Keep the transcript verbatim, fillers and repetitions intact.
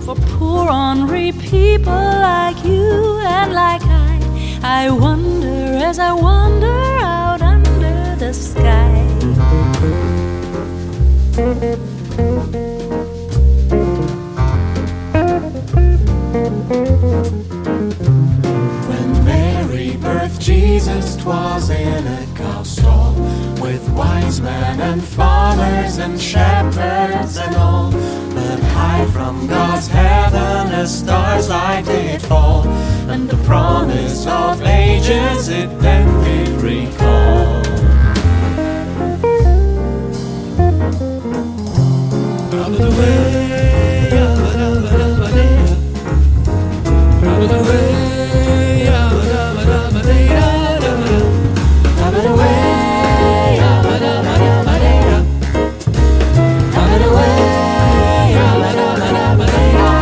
for poor ornery people like you and like I. I wonder as I wander out under the sky. When Mary birthed Jesus, 'twas in a cow stall, with wise men and fathers and shepherds and all. But high from God's heaven a star's light did fall, and the promise of ages it then did recall.